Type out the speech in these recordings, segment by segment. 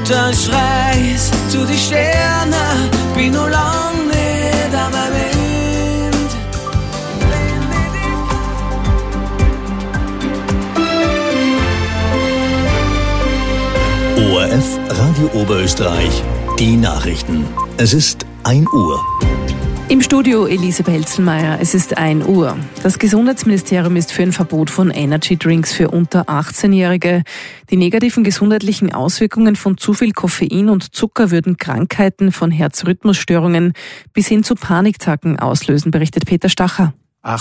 runterschreist zu die Sterne, bin noch lang nicht an meinem Wind. ORF Radio Oberösterreich, die Nachrichten. Es ist 1 Uhr. Im Studio Elise Belzenmeier, es ist 1 Uhr. Das Gesundheitsministerium ist für ein Verbot von Energy Drinks für unter 18-Jährige. Die negativen gesundheitlichen Auswirkungen von zu viel Koffein und Zucker würden Krankheiten von Herzrhythmusstörungen bis hin zu Panikattacken auslösen, berichtet Peter Stacher.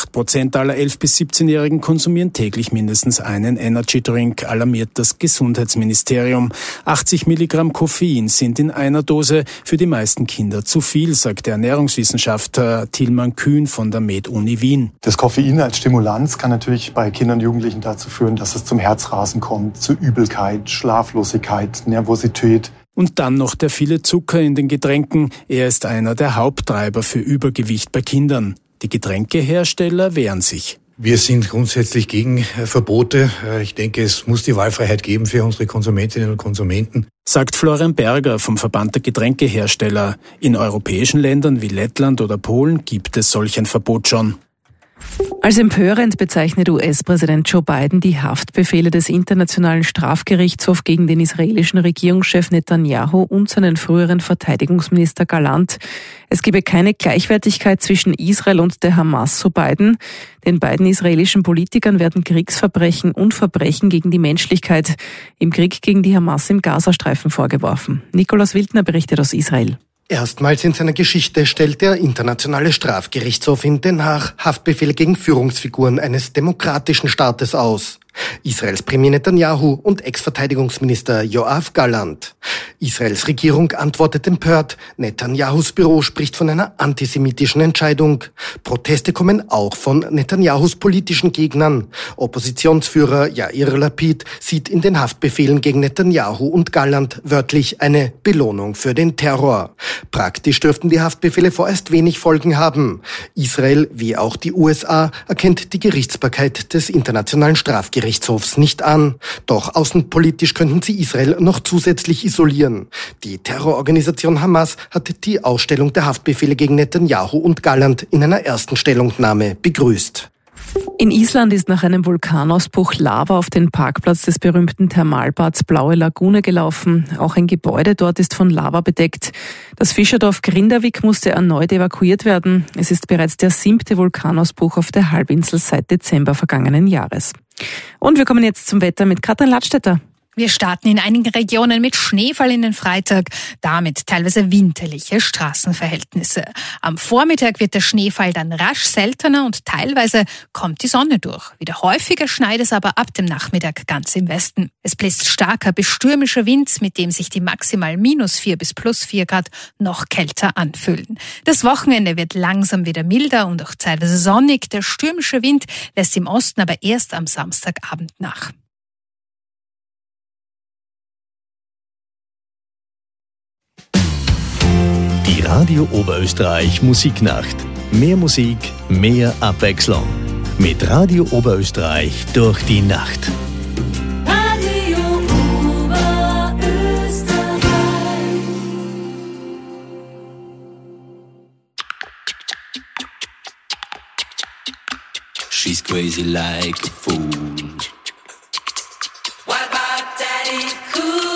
8% aller 11- bis 17-Jährigen konsumieren täglich mindestens einen Energy-Drink, alarmiert das Gesundheitsministerium. 80 Milligramm Koffein sind in einer Dose für die meisten Kinder zu viel, sagt der Ernährungswissenschaftler Tilman Kühn von der Med-Uni Wien. Das Koffein als Stimulanz kann natürlich bei Kindern und Jugendlichen dazu führen, dass es zum Herzrasen kommt, zu Übelkeit, Schlaflosigkeit, Nervosität. Und dann noch der viele Zucker in den Getränken. Er ist einer der Haupttreiber für Übergewicht bei Kindern. Die Getränkehersteller wehren sich. Wir sind grundsätzlich gegen Verbote. Ich denke, es muss die Wahlfreiheit geben für unsere Konsumentinnen und Konsumenten. Sagt Florian Berger vom Verband der Getränkehersteller. In europäischen Ländern wie Lettland oder Polen gibt es solch ein Verbot schon. Als empörend bezeichnet US-Präsident Joe Biden die Haftbefehle des Internationalen Strafgerichtshofs gegen den israelischen Regierungschef Netanyahu und seinen früheren Verteidigungsminister Gallant. Es gebe keine Gleichwertigkeit zwischen Israel und der Hamas, so Biden. Den beiden israelischen Politikern werden Kriegsverbrechen und Verbrechen gegen die Menschlichkeit im Krieg gegen die Hamas im Gazastreifen vorgeworfen. Nikolaus Wildner berichtet aus Israel. Erstmals in seiner Geschichte stellt der Internationale Strafgerichtshof in Den Haag Haftbefehle gegen Führungsfiguren eines demokratischen Staates aus. Israels Premier Netanyahu und Ex-Verteidigungsminister Yoav Gallant. Israels Regierung antwortet empört. Netanyahus Büro spricht von einer antisemitischen Entscheidung. Proteste kommen auch von Netanyahus politischen Gegnern. Oppositionsführer Yair Lapid sieht in den Haftbefehlen gegen Netanyahu und Gallant wörtlich eine Belohnung für den Terror. Praktisch dürften die Haftbefehle vorerst wenig Folgen haben. Israel, wie auch die USA, erkennt die Gerichtsbarkeit des Internationalen Strafgerichtshofs nicht an. Doch außenpolitisch könnten sie Israel noch zusätzlich isolieren. Die Terrororganisation Hamas hat die Ausstellung der Haftbefehle gegen Netanyahu und Gallant in einer ersten Stellungnahme begrüßt. In Island ist nach einem Vulkanausbruch Lava auf den Parkplatz des berühmten Thermalbads Blaue Lagune gelaufen. Auch ein Gebäude dort ist von Lava bedeckt. Das Fischerdorf Grindavik musste erneut evakuiert werden. Es ist bereits der 7. Vulkanausbruch auf der Halbinsel seit Dezember vergangenen Jahres. Und wir kommen jetzt zum Wetter mit Katrin Ladstätter. Wir starten in einigen Regionen mit Schneefall in den Freitag, damit teilweise winterliche Straßenverhältnisse. Am Vormittag wird der Schneefall dann rasch seltener und teilweise kommt die Sonne durch. Wieder häufiger schneit es aber ab dem Nachmittag ganz im Westen. Es bläst starker bis stürmischer Wind, mit dem sich die maximal -4 bis +4 Grad noch kälter anfühlen. Das Wochenende wird langsam wieder milder und auch teilweise sonnig. Der stürmische Wind lässt im Osten aber erst am Samstagabend nach. Die Radio Oberösterreich Musiknacht. Mehr Musik, mehr Abwechslung. Mit Radio Oberösterreich durch die Nacht. Radio Oberösterreich. She's crazy like a fool. What about Daddy Cool?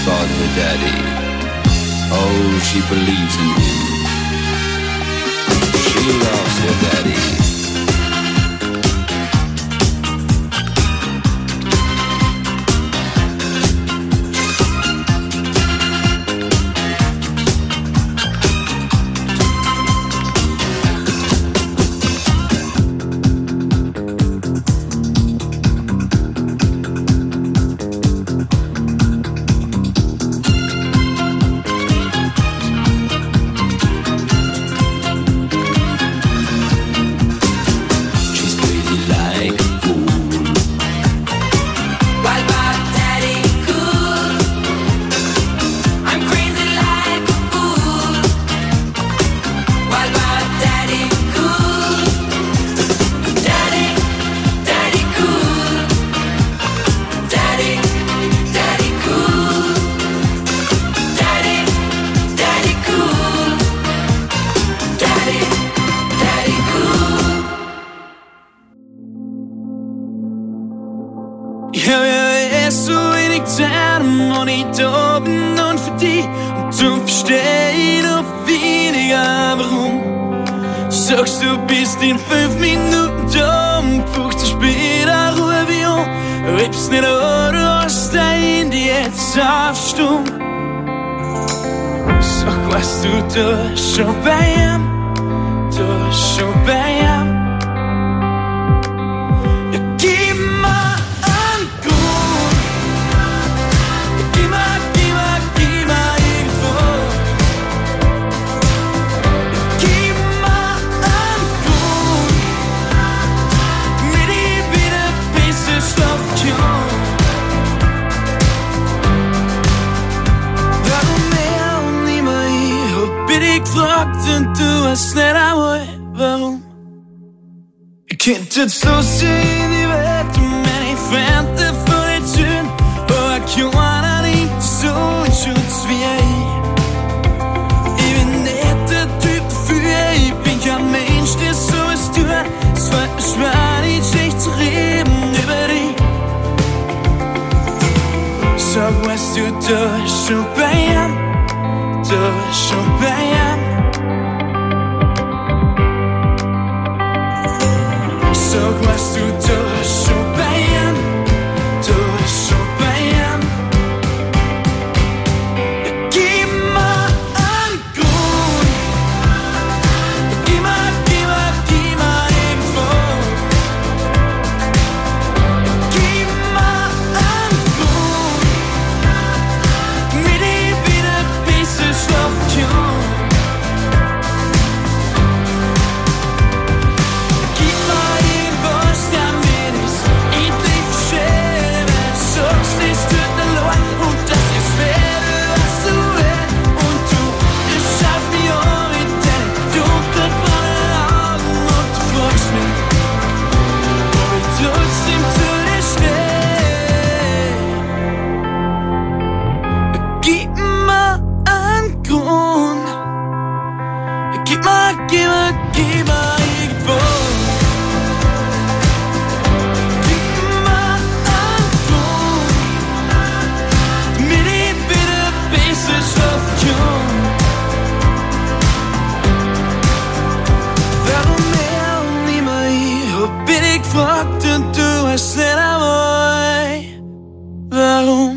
about her daddy. Oh, she believes in him. She loves her daddy. Sagst du bist in 5 Minuten da, buchst du später Ruhe wie an. Riebst nicht an, du hast dein Handy jetzt auf Stumm. Sag, was du da schon bei ihm, da schon bei ihm. Ja, gib mir einen Grund, ja, gib mir irgendwo. Gefragt und du hast nicht einmal, warum. Ich könnte jetzt lossehen in die Welt und meine Freunde von den Türen, aber keiner nimmt so in Schutz wie ich. Ich bin nicht der Typ dafür, ich bin kein Mensch, der sowas tut. Es fällt mir schwer, nicht schlecht zu reden über dich. Sag, was du da schon bei ihm, da schon bei ihm. Sag, was du da schon bei ihm, da schon bei ihm. Ja, gib mir einen Grund, ja, gib mir irgendwo. Ja, gib mir einen Grund, damit ich wieder besser schlafen kann. Gefragt und du hast nicht einmal, warum.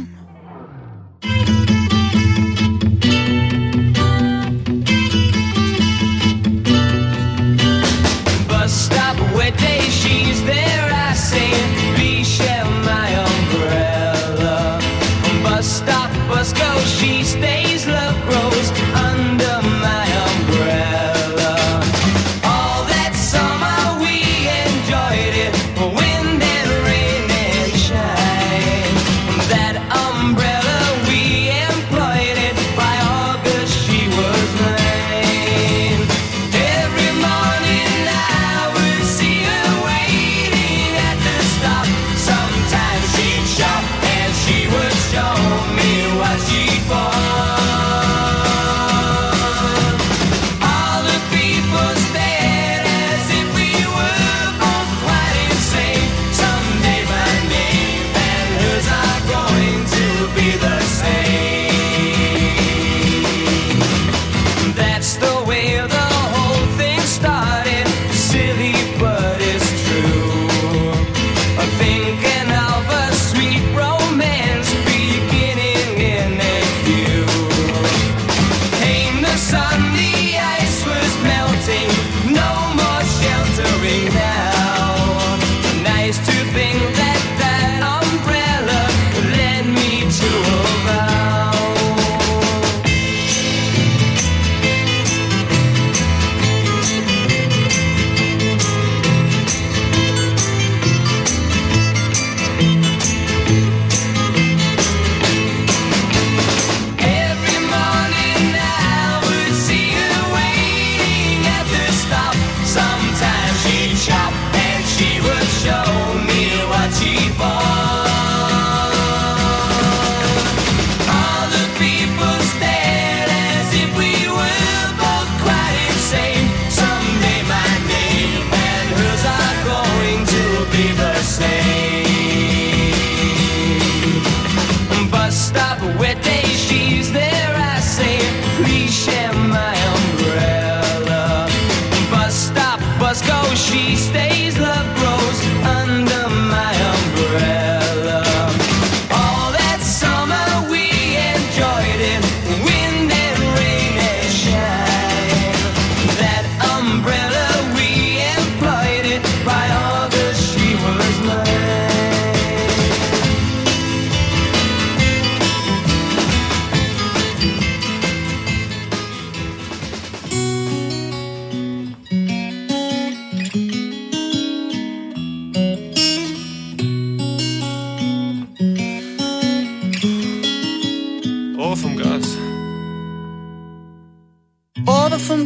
Bus stop, wet day, she's there, I say, please share my umbrella. Bus stop, bus goes, she stays, love grows under my umbrella. All that summer we enjoyed it, wind and rain and shine. That umbrella we employed it, by August she was mine. Every morning I would see her waiting at the stop. Sometimes she'd shop and she would show me what she'd bought.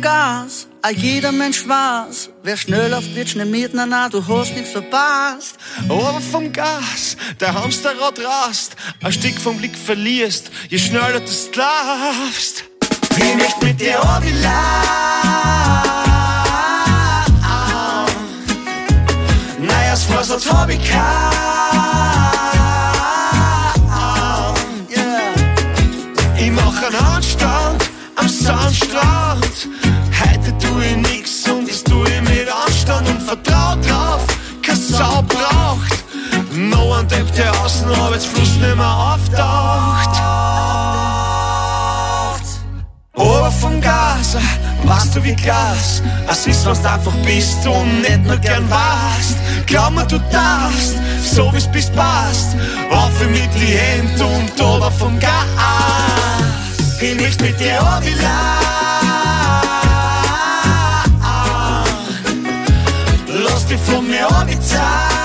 Gas, a jeder Mensch weiß, wer schnell auf wird, schnell mit, na, du hast nichts verpasst. Aber vom Gas, der Hamsterrad rast, ein Stück vom Blick verlierst, je schneller du laufst. Ich möcht mit dir runterlaufen, neues Vorsatz hab ich Ich mach einen Handstand am Sandstrand. Heute tu ich nix und das tu ich mit Anstand und vertrau drauf, kein Sau braucht noch ein Depp, der außen Arbeitsfluss nicht mehr auftaucht. Aber vom Gas, weißt du wie Glas, es ist, was du einfach bist und nicht nur gern warst. Glaub mir, du darfst, so wie's bist, passt, auf mit die Hände und ober vom Gas. Ich möcht mit dir runterlaufen, lass dich von mir runterziehen.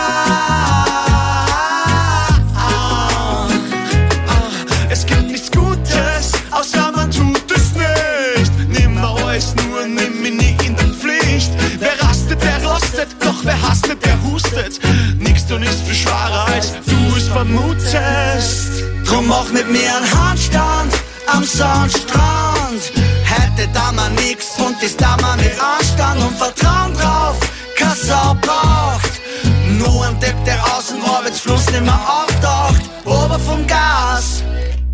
Es gibt nichts Gutes, außer man tut es nicht. Nimm mir alles nur, nimm mich nicht in der Pflicht. Wer rastet, der rostet, doch wer hastet, der hustet. Nix tun ist viel schwerer, als du es vermutest. Drum mach mit mir einen Handstand am Sandstrand. Heute da man nix und das da man mit Anstand und Vertrauen drauf, kein Sau braucht nur ein Depp, der aus dem Arbeitsfluss nicht mehr auftaucht. Aber vom Gas,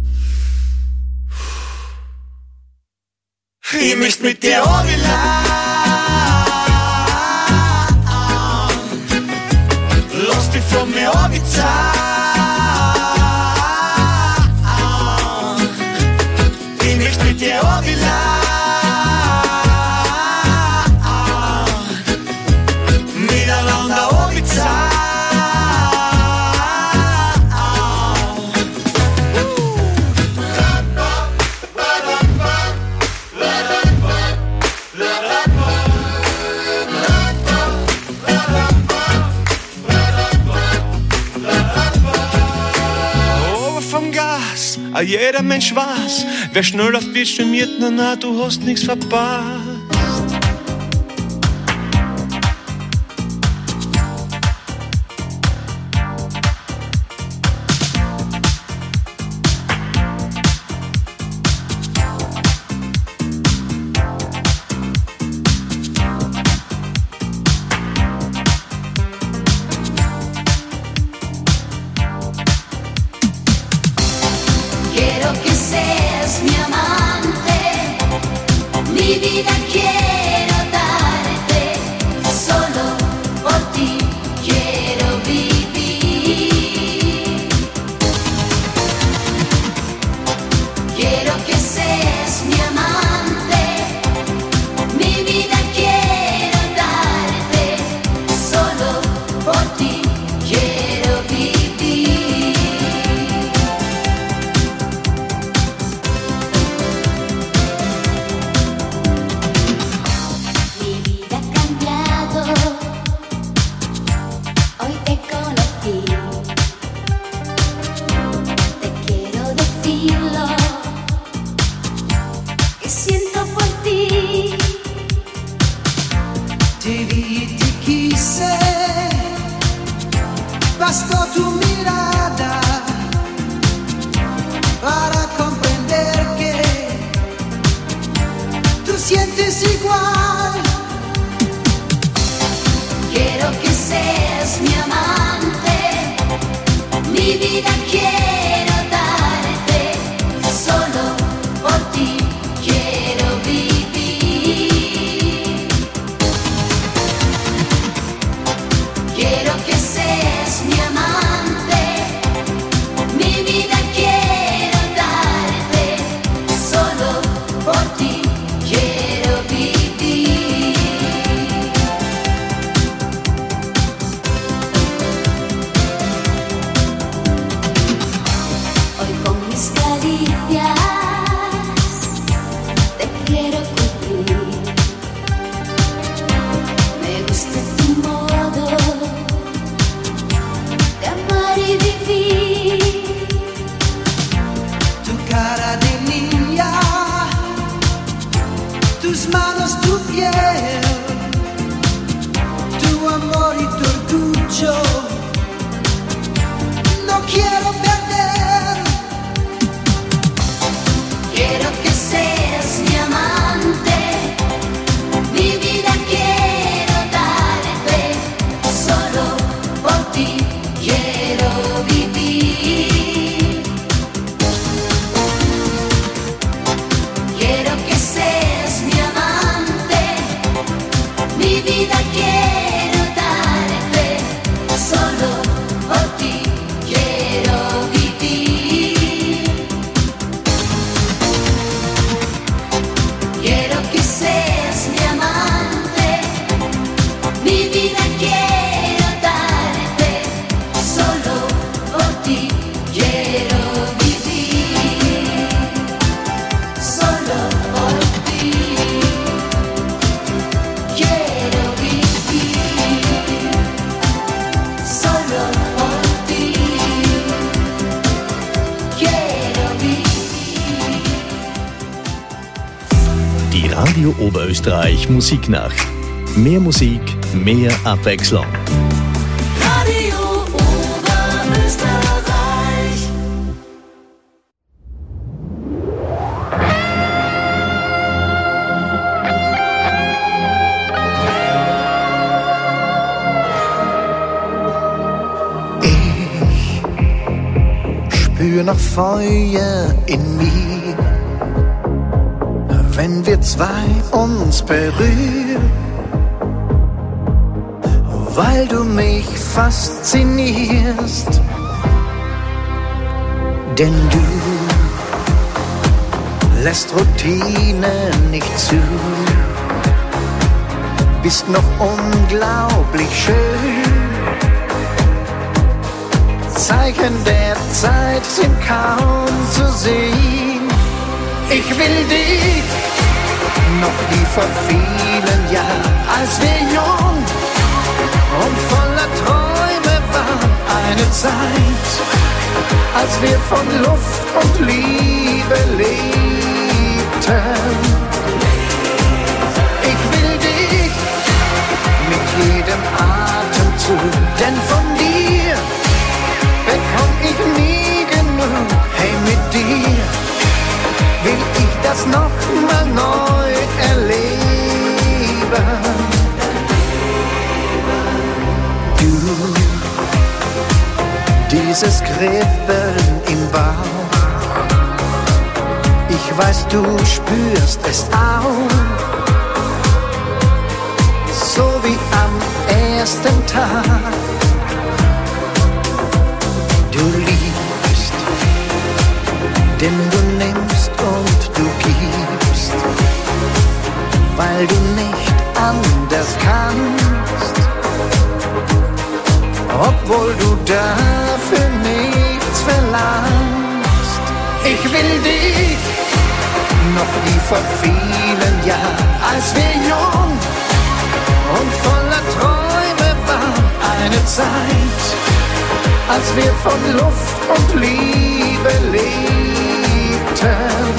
ich möcht mit dir runterlaufen, lass dich von mir runterziehen. Ich möcht mit dir runterlaufen, miteinander runterziehen. Jeder Mensch weiß, wer schnell auf wird, stürmiert, na, du hast nichts verpasst. Quiero que seas mi amante, mi vida quiero darte, solo por ti quiero vivir. Quiero que seas mi amante, mi vida quiero darte, solo por ti quiero vivir. Hoy te conocí, te quiero decirlo, que siento por ti. Te vi y te quise, bastó tu mirada para comprender que tú sientes igual. Quiero que seas mi amante, mi vida quiero darte, solo por ti quiero vivir. Quiero que seas mi amante, mi vida quiero darte, solo por ti quiero vivir. vida quiero darte, solo por ti quiero vivir. Quiero que seas mi amante, mi vida quiero darte, solo por ti quiero vivir, solo por ti quiero vivir, solo por ti quiero vivir. Die Radio Oberösterreich Musiknacht. Mehr Musik, mehr Abwechslung. Radio Oberösterreich. Ich spür noch Feuer in mir, wenn wir zwei uns berühren, weil du mich faszinierst. Denn du lässt Routine nicht zu, bist noch unglaublich schön. Zeichen der Zeit sind kaum zu sehen. Ich will dich noch wie vor vielen Jahren, als wir jung und voller Träume waren. Eine Zeit, als wir von Luft und Liebe lebten. Ich will dich mit jedem Atemzug, denn von dir bekomm ich nie genug. Hey, mit dir will ich das noch mal neu erleben. Du, dieses Kribbeln im Bauch, ich weiß, du spürst es auch, so wie am ersten Tag. Du liebst, denn du nimmst und du gibst, weil du nicht anders kannst, obwohl du dafür nichts verlangst. Ich will dich noch wie vor vielen Jahren, als wir jung und voller Träume waren. Eine Zeit, als wir von Luft und Liebe lebten.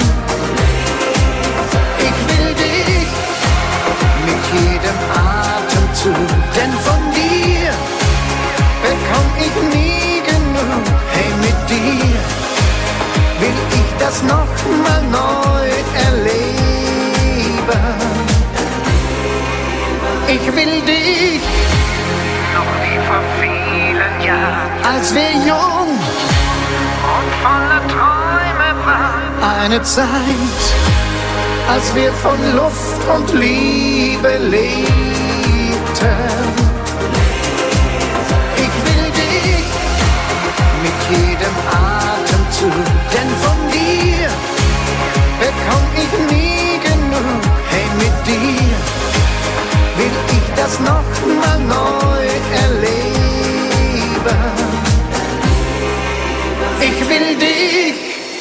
Ich will dich mit jedem Atemzug, denn von dir bekomm ich nie genug. Hey, mit dir will ich das noch mal neu erleben. Ich will dich noch wie vor vielen Jahren, als wir jung und voller Träume waren. Eine Zeit, als wir von Luft und Liebe lebten. Ich will dich mit jedem Atemzug, denn von dir bekomm ich nie genug. Hey, mit dir will ich das noch mal neu erleben. Ich will dich.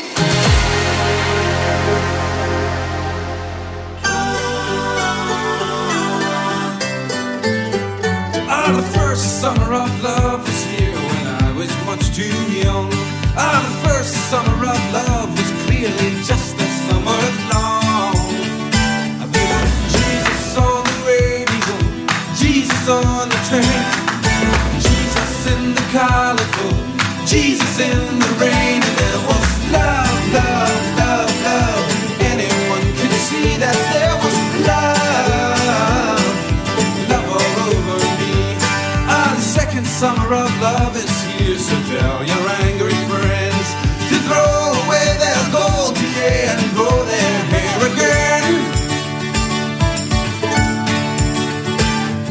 The first summer of love was here when I was much too young. The first summer of love was clearly just a summer long. There was Jesus on the radio, Jesus on the train, Jesus in the calico, Jesus in the rain. And there was love, love, love, love. Anyone could see that there was love, love all over me. The second summer of love is here, so tell your angry friends to throw away their gold today and grow their hair again.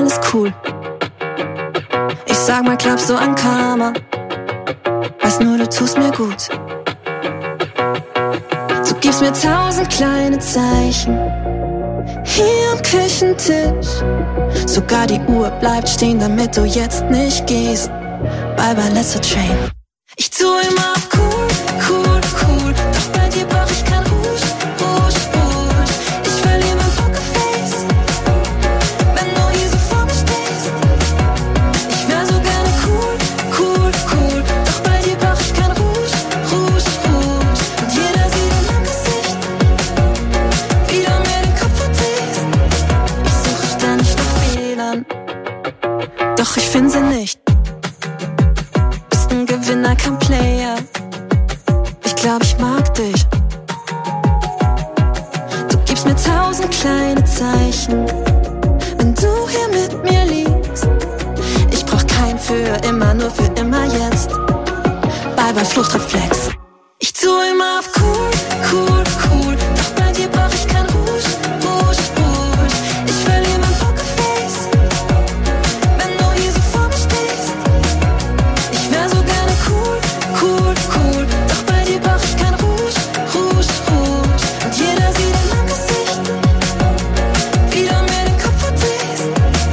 alles cool. Ich sag mal, glaubst du an Karma? Weiß nur, du tust mir gut. Du gibst mir 1000 kleine Zeichen hier am Küchentisch. Sogar die Uhr bleibt stehen, damit du jetzt nicht gehst. Bye bye, let's a train. Ich tu immer auf cool, cool, cool. Doch bei dir brauch ich kein Rouge, Rouge, Rouge. Ich verliere mein Pokerface, wenn du hier so vor mir stehst. Ich wär so gerne cool, cool, cool. Doch bei dir brauch ich kein Rouge, Rouge, Rouge. Und jeder sieht in deinem Gesicht, wie du mir den Kopf verdrehst. Ich suche ständig nach Fehlern, doch ich find sie nicht. Gewinner, kein Player. Ich glaub, ich mag dich. Du gibst mir 1000 kleine Zeichen, wenn du hier mit mir liegst. Ich brauch kein für immer, nur für immer jetzt. Bye bye, Fluchtreflex. Ich tu immer auf cool, cool, cool. Doch bei dir brauch ich kein Rouge, Rouge, Rouge. Ich verliere mein Pokerface, wenn du hier so vor mir stehst. Ich wär so gerne cool, cool, cool. Doch bei dir brauch ich kein Rouge, Rouge, Rouge. Und jeder sieht in deinem Gesicht, wie du mir den Kopf verdrehst.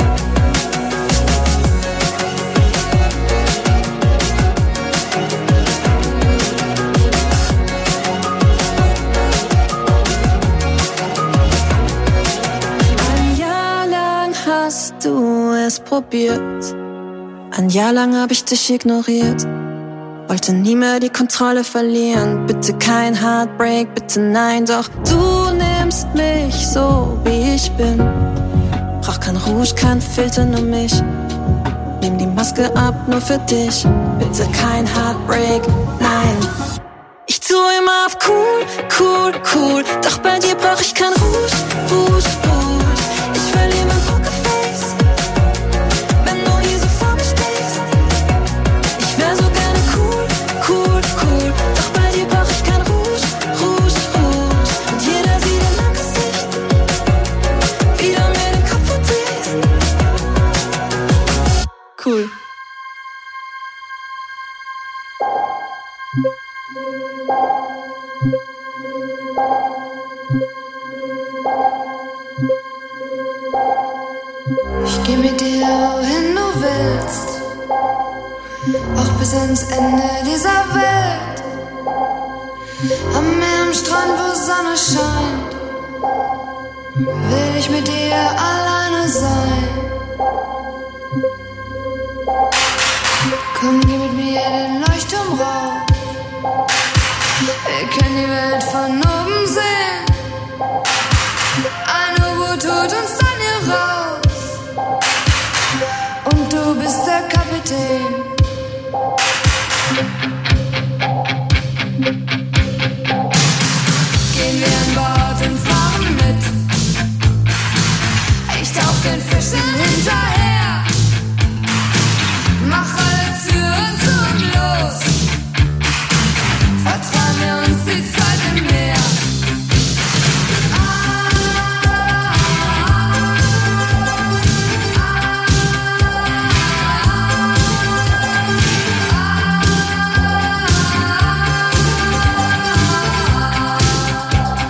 Ein Jahr lang hast du es probiert. Ein Jahr lang hab ich dich ignoriert. Wollte nie mehr die Kontrolle verlieren. Bitte kein Heartbreak, bitte nein. Doch du nimmst mich so, wie ich bin. Brauch kein Rouge, kein Filter, nur mich. Nimm die Maske ab, nur für dich. Bitte kein Heartbreak, nein. Ich tu immer auf cool, cool, cool. Doch bei dir brauch ich kein Rouge, Rouge, Rouge. Ich verliere mein Pokerface, wenn du hier so vor mir stehst. Ich wär so gerne cool, cool, cool. Doch bei dir brauch ich kein Rouge, Rouge, Rouge. Und jeder sieht in deinem Gesicht, wie du mir den Kopf verdrehst. Cool. Ich geh mit dir, wohin du willst, auch bis ans Ende dieser Welt. Am Meer, am Strand, wo Sonne scheint, will ich mit dir alleine sein. Komm, geh mit mir den Leuchtturm rauf. Wir können die Welt von oben sehen. Ein U-Boot holt uns dann hier raus. Und du bist der Kapitän. Gehen wir an Bord und fahren mit. Ich tauch den Fischen hinterher. Mach alle Türen zu und los. Vertrauen wir uns die Zeit im Meer.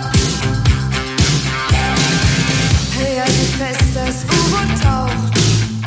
Hey, halt dich fest, das U-Boot taucht.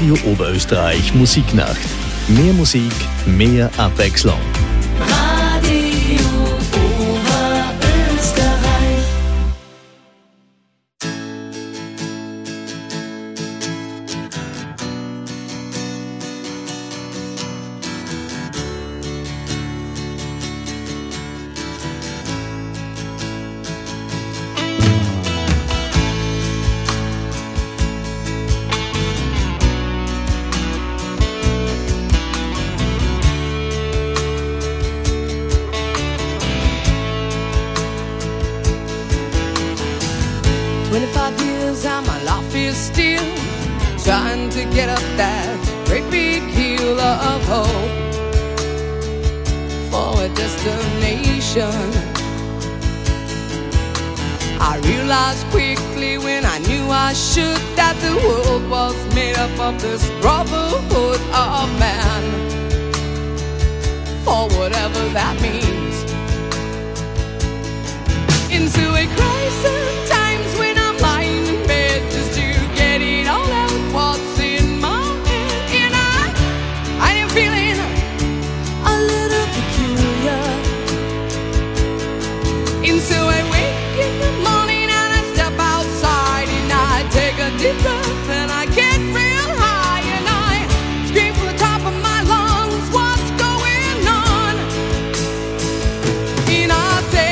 Radio Oberösterreich Musiknacht. Mehr Musik, mehr Abwechslung. Radio Oberösterreich. Still trying to get up that great big hill of hope for a destination. I realized quickly when I knew I should that the world was made up of this brotherhood of man, for whatever that means. Into a crisis times when I'm lying in bed just to get it all out what's in my head. And I am feeling a little peculiar. And so I wake in the morning and I step outside and I take a deep breath and I get real high and I scream from the top of my lungs, what's going on? And I say,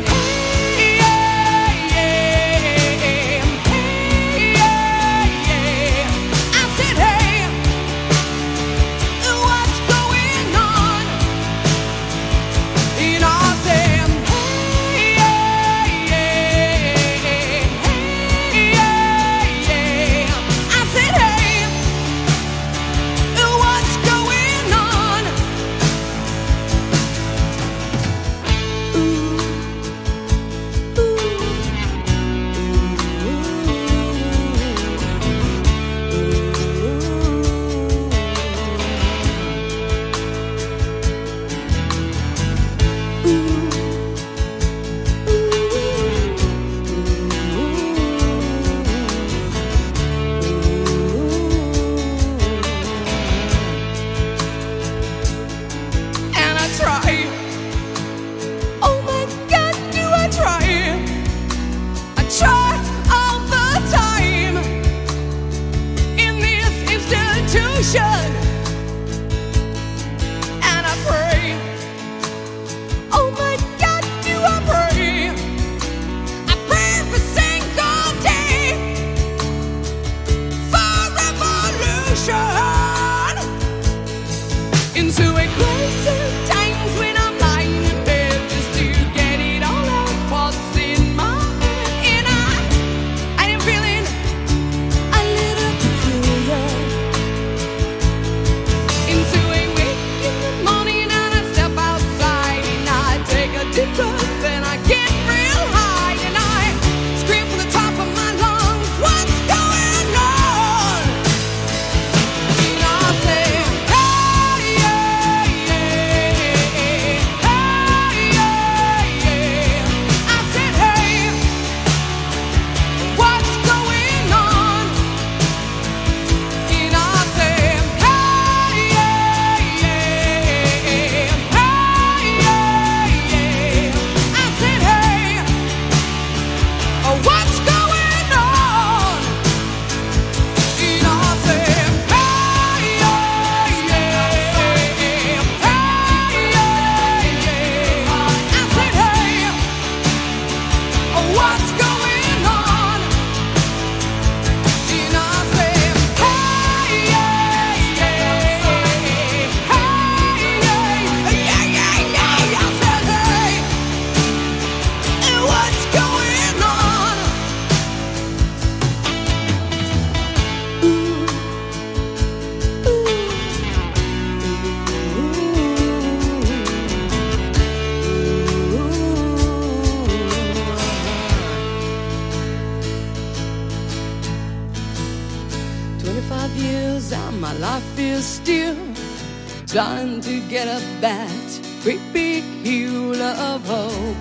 trying to get up that great big hill of hope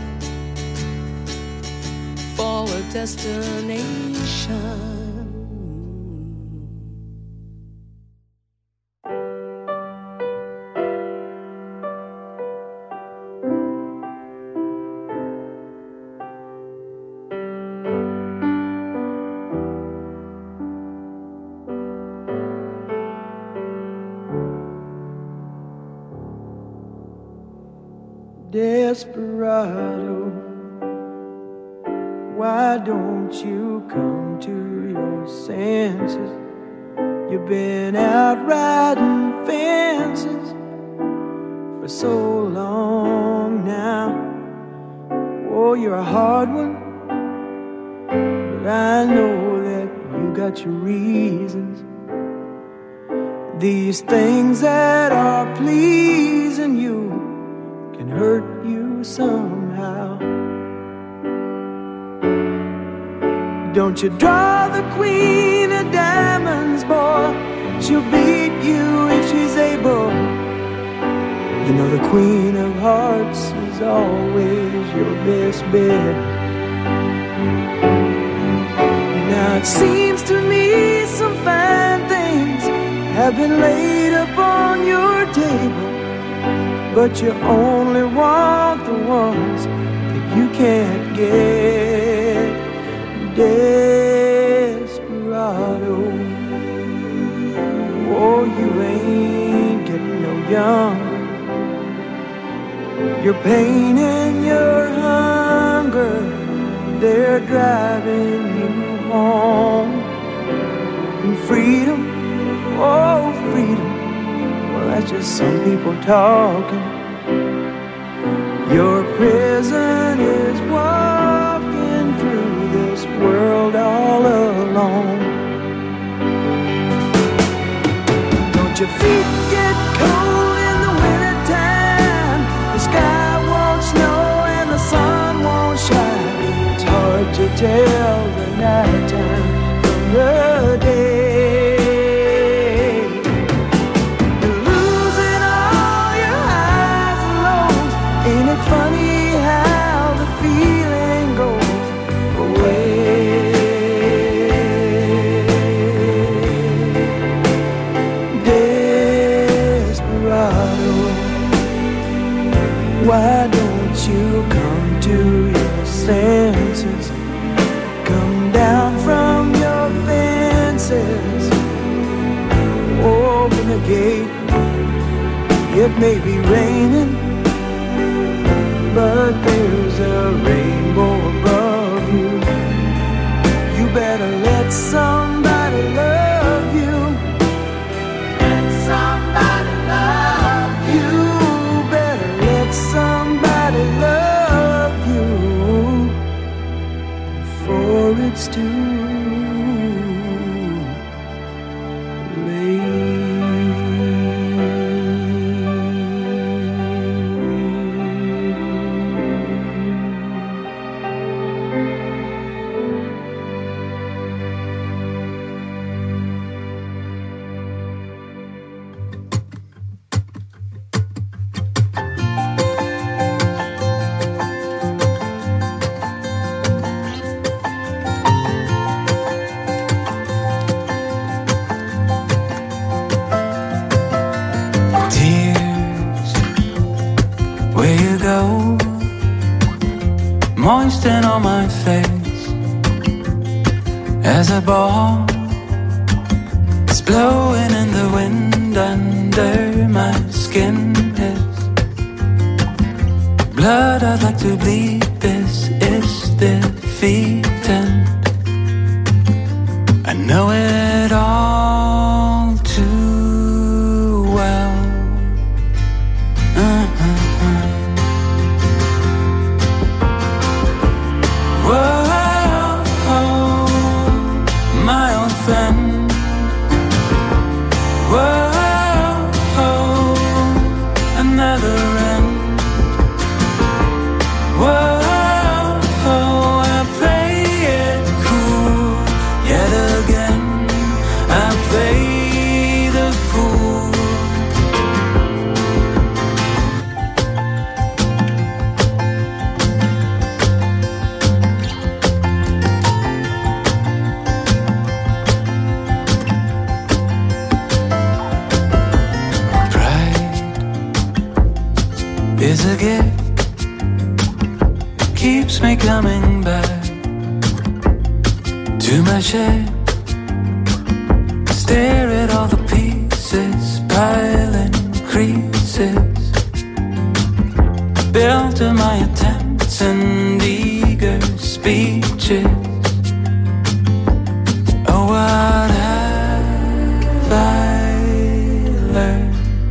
for a destination. Desperado, why don't you come to your senses? You've been out riding fences for so long now. Oh, you're a hard one, but I know that you got your reasons. These things that are pleasing you can hurt you somehow. Don't you draw the queen of diamonds, boy. She'll beat you if she's able. You know the queen of hearts is always your best bet. Now it seems to me some fine things have been laid upon your table, but you only want the ones that you can't get. Desperado, oh, you ain't getting no younger. Your pain and your hunger, they're driving you home. And freedom, oh freedom, well that's just some people talking. Your prison is walking through this world all alone. Don't your feet get cold in the wintertime? The sky won't snow and the sun won't shine. It's hard to tell the nighttime from the day. You're losing all your highs and lows. Ain't it funny how the feeling goes away? Desperado, why don't you come to your senses? Come down from your fences. Open the gate. It may be raining, but there's a rainbow above you. You better let somebody love you. Let somebody love you. Better let somebody love you before it's too moisten on my face as a ball is blowing in the wind under my skin. Is blood I'd like to bleed. This is defeat, and I know it all too well. Is a gift, keeps me coming back to my shed. Stare at all the pieces, piling creases. filter my attempts and eager speeches. Oh, what have I learned?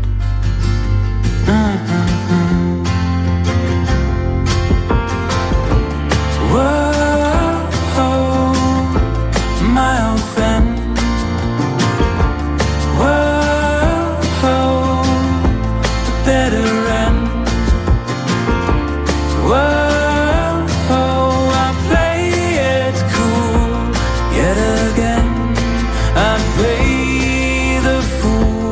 Whoa, my old friend. Whoa, the better end. Whoa, I play it cool yet again. I play the fool.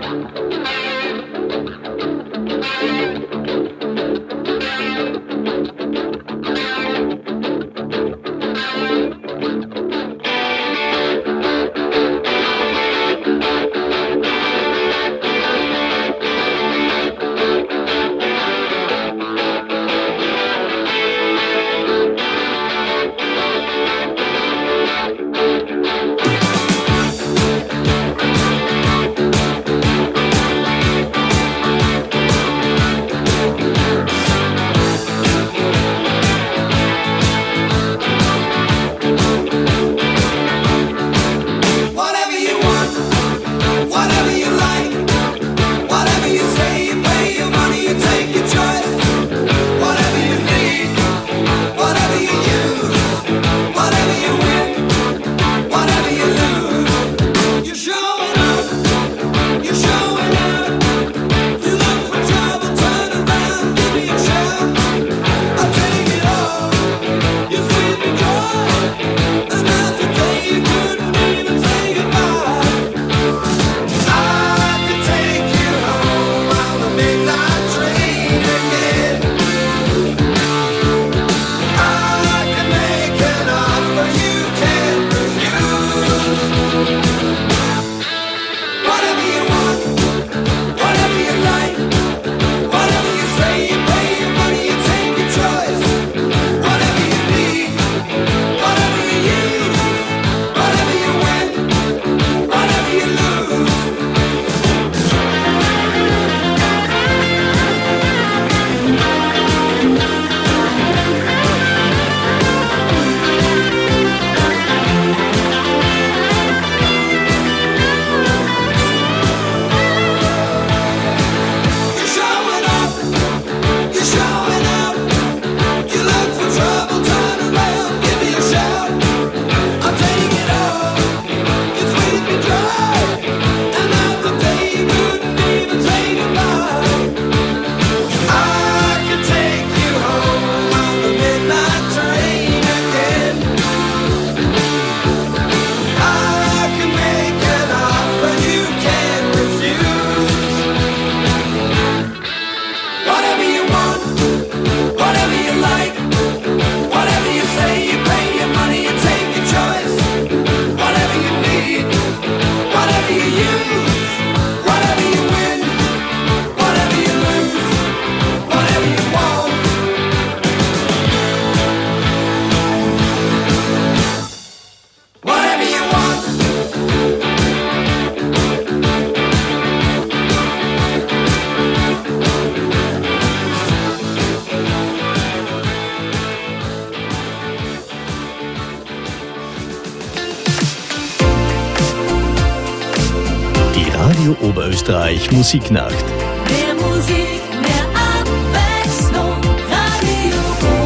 Radio Oberösterreich Musiknacht. Mehr Musik, mehr Abwechslung. Radio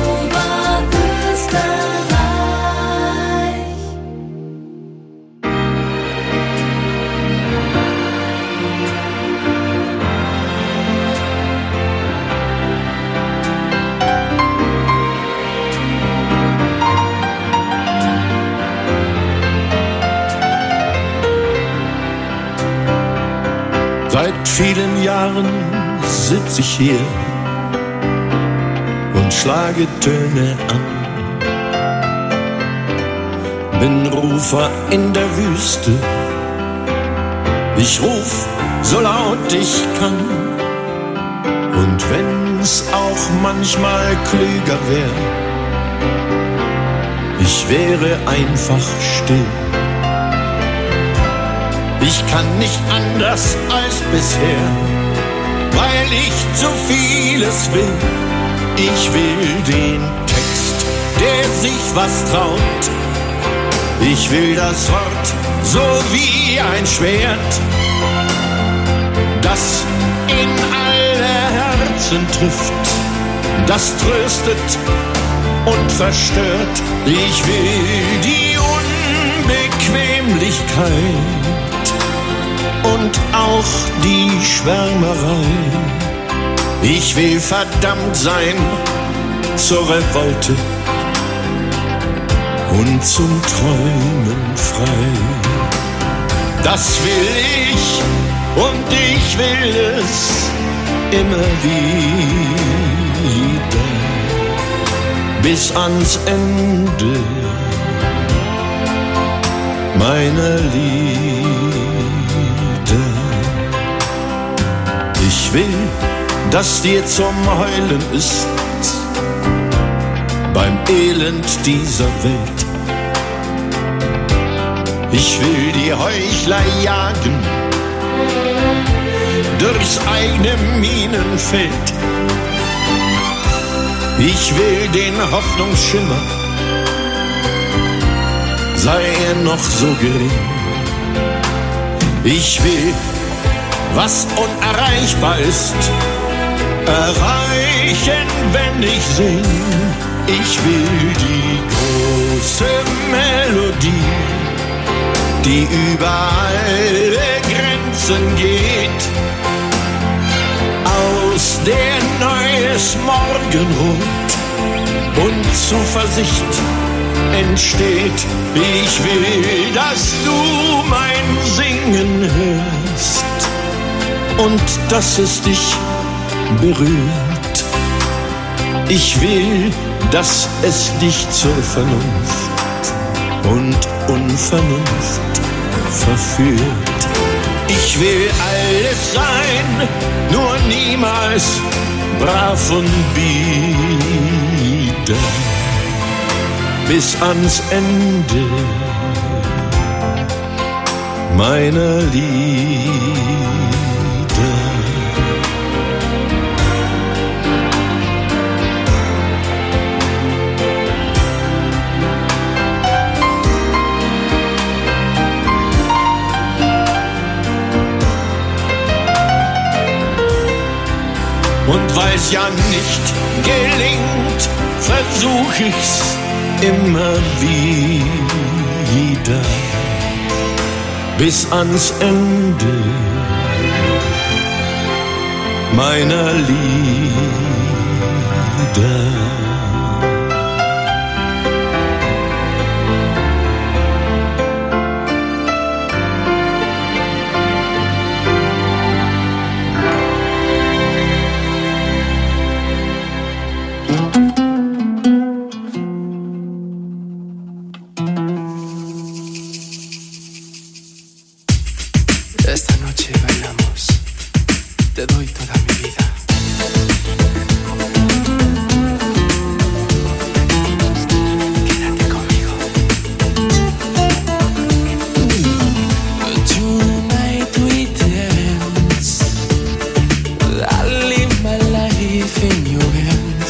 Oberösterreich. Seit vielen Jahren sitz ich hier und schlage Töne an. Bin Rufer in der Wüste, ich ruf so laut ich kann. Und wenn's auch manchmal klüger wär, ich wäre einfach still. Ich kann nicht anders als bisher, weil ich zu vieles will. Ich will den Text, der sich was traut. Ich will das Wort so wie ein Schwert, das in alle Herzen trifft, das tröstet und verstört. Ich will die Unbequemlichkeit und auch die Schwärmerei. Ich will verdammt sein zur Revolte und zum Träumen frei. Das will ich und ich will es immer wieder bis ans Ende meiner Lieder. Ich will, dass dir zum Heulen ist beim Elend dieser Welt. Ich will die Heuchler jagen durchs eigene Minenfeld. Ich will den Hoffnungsschimmer, sei er noch so gering. Ich will, was unerreichbar ist, erreichen, wenn ich sing. Ich will die große Melodie, die über alle Grenzen geht, aus der neues Morgenrot und Zuversicht entsteht. Ich will, dass du mein Singen hörst und dass es dich berührt. Ich will, dass es dich zur Vernunft und Unvernunft verführt. Ich will alles sein, nur niemals brav und bieder bis ans Ende meiner Lieder. Und weil's ja nicht gelingt, versuch ich's immer wieder bis ans Ende meiner Lieder. Esta noche bailamos, te doy toda mi vida. Quédate conmigo. Tonight we dance, I live my life in your hands.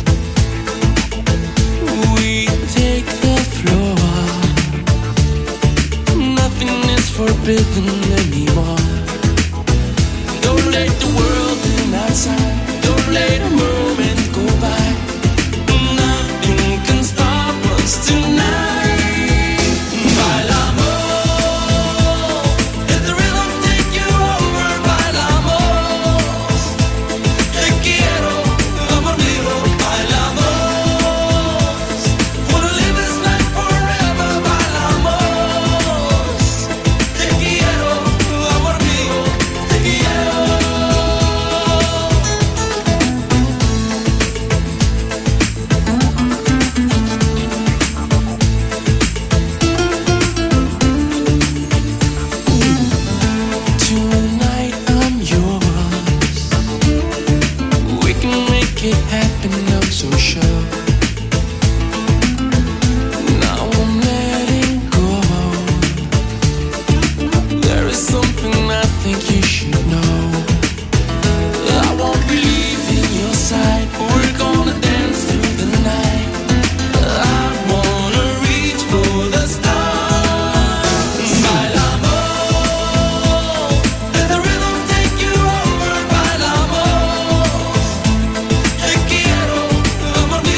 We take the floor, nothing is forbidden anymore. Don't let the world in outside, don't let a moment go by. Nothing can stop us tonight. Bailamos, let the rhythm take you over. Bailamos, te quiero, amor mío. Bailamos, wanna live this life forever. Bailamos, te quiero, amor mío, te quiero. Tonight I'm yours. We can make it happen, I'm so sure. Now I'm letting go. There is something I think you should know. I won't leave in your side. We're gonna dance through the night. I wanna reach for the stars. Bailamos, let the rhythm take you over. Bailamos, te quiero, amor mío.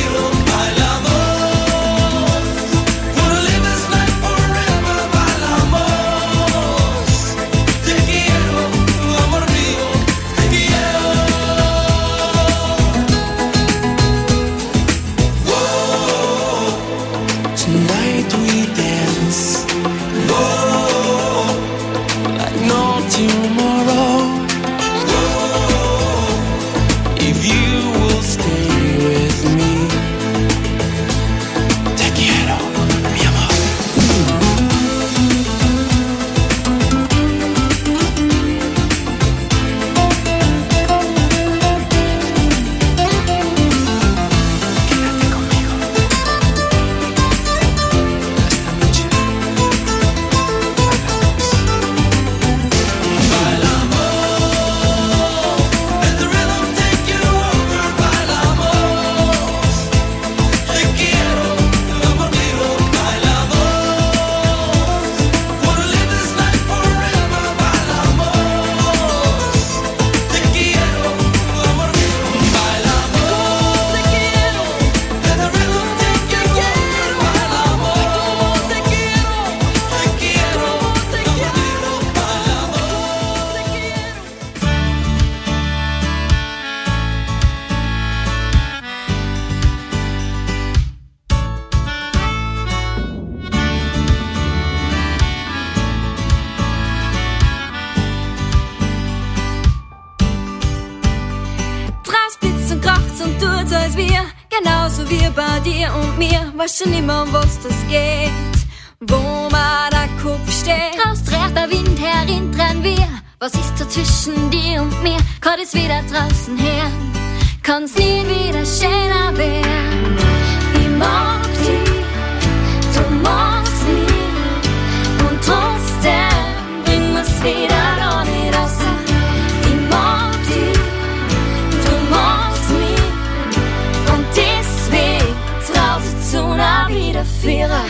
es wir, genauso wie bei dir und mir. Weiß schon immer, um was das geht, wo mal der Kopf steht. Draußen dreht der Wind, herin dran wir. Was ist so zwischen dir und mir? Kann es wieder draußen her? Kann's nie wieder schöner werden. Ich mag dich, du magst mich. Und trotzdem bringen wir's wieder da nicht raus. Ich mag dich, du magst mich. Und deswegen traut sich zu einer Wiederführer.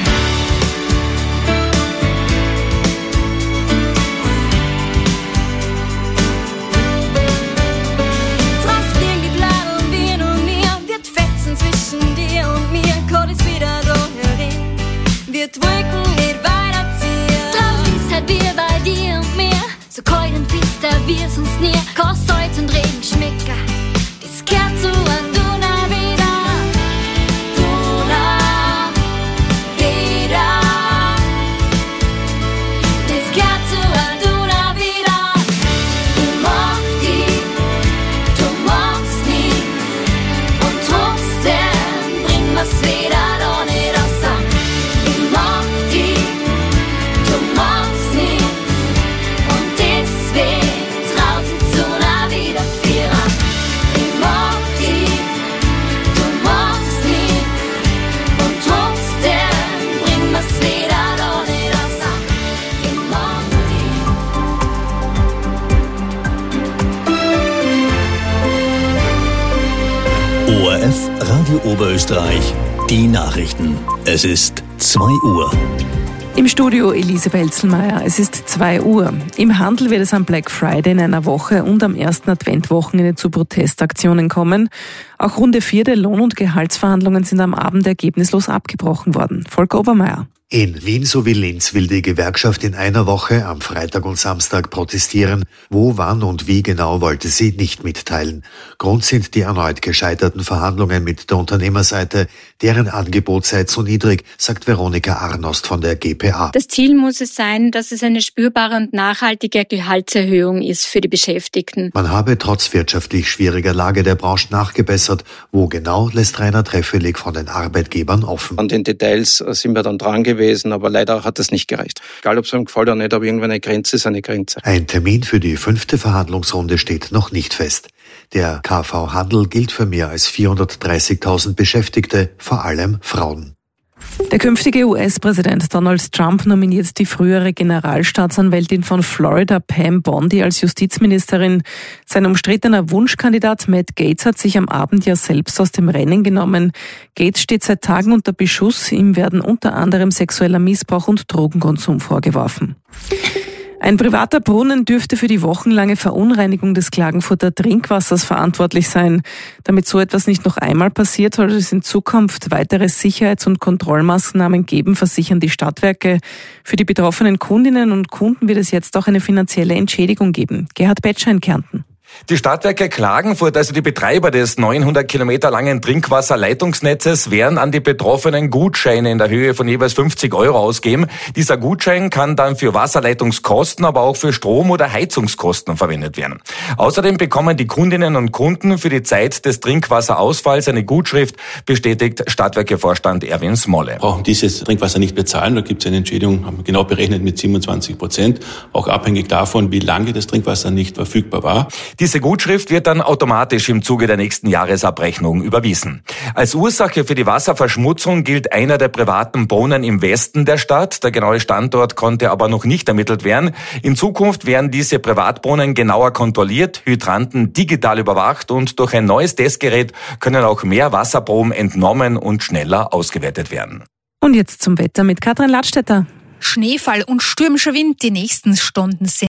Wir drücken nicht weiterziehen. Draußen ist halt wir bei dir und mir. So kalt und finster wir's uns nie. Kein Salz und Regen schmecken. Das gehört zu an Duna wieder. Duna wieder. Das gehört zu an Duna wieder. Ich mag dich, du magst mich. Und trotzdem bringen wir's wieder da nicht raus. ORF Radio Oberösterreich, die Nachrichten. Es ist 2 Uhr. Im Studio Elise Belzelmeier. Es ist 2 Uhr. Im Handel wird es am Black Friday in einer Woche und am ersten Adventwochenende zu Protestaktionen kommen. Auch Runde 4 der Lohn- und Gehaltsverhandlungen sind am Abend ergebnislos abgebrochen worden. Volker Obermeier. In Wien sowie Linz will die Gewerkschaft in einer Woche am Freitag und Samstag protestieren. Wo, wann und wie genau wollte sie nicht mitteilen. Grund sind die erneut gescheiterten Verhandlungen mit der Unternehmerseite. Deren Angebot sei zu niedrig, sagt Veronika Arnost von der GPA. Das Ziel muss es sein, dass es eine spürbare und nachhaltige Gehaltserhöhung ist für die Beschäftigten. Man habe trotz wirtschaftlich schwieriger Lage der Branche nachgebessert. Wo genau, lässt Rainer Treffelig von den Arbeitgebern offen. An den Details sind wir dann dran gewesen, aber leider hat es nicht gereicht. Egal, ob es einem gefällt oder nicht, aber irgendwann eine Grenze ist eine Grenze. Ein Termin für die 5. Verhandlungsrunde steht noch nicht fest. Der KV-Handel gilt für mehr als 430.000 Beschäftigte, vor allem Frauen. Der künftige US-Präsident Donald Trump nominiert die frühere Generalstaatsanwältin von Florida, Pam Bondi, als Justizministerin. Sein umstrittener Wunschkandidat Matt Gaetz hat sich am Abend ja selbst aus dem Rennen genommen. Gaetz steht seit Tagen unter Beschuss. Ihm werden unter anderem sexueller Missbrauch und Drogenkonsum vorgeworfen. Ein privater Brunnen dürfte für die wochenlange Verunreinigung des Klagenfurter Trinkwassers verantwortlich sein. Damit so etwas nicht noch einmal passiert, soll es in Zukunft weitere Sicherheits- und Kontrollmaßnahmen geben, versichern die Stadtwerke. Für die betroffenen Kundinnen und Kunden wird es jetzt auch eine finanzielle Entschädigung geben. Gerhard Betscher in Kärnten. Die Stadtwerke Klagenfurt, also die Betreiber des 900 Kilometer langen Trinkwasserleitungsnetzes, werden an die Betroffenen Gutscheine in der Höhe von jeweils 50 € ausgeben. Dieser Gutschein kann dann für Wasserleitungskosten, aber auch für Strom- oder Heizungskosten verwendet werden. Außerdem bekommen die Kundinnen und Kunden für die Zeit des Trinkwasserausfalls eine Gutschrift, bestätigt Stadtwerke-Vorstand Erwin Smolle. Brauchen dieses Trinkwasser nicht bezahlen, da gibt es eine Entschädigung, haben wir genau berechnet mit 27%, auch abhängig davon, wie lange das Trinkwasser nicht verfügbar war. Diese Gutschrift wird dann automatisch im Zuge der nächsten Jahresabrechnung überwiesen. Als Ursache für die Wasserverschmutzung gilt einer der privaten Brunnen im Westen der Stadt. Der genaue Standort konnte aber noch nicht ermittelt werden. In Zukunft werden diese Privatbrunnen genauer kontrolliert, Hydranten digital überwacht und durch ein neues Testgerät können auch mehr Wasserproben entnommen und schneller ausgewertet werden. Und jetzt zum Wetter mit Katrin Ladstätter. Schneefall und stürmischer Wind die nächsten Stunden sind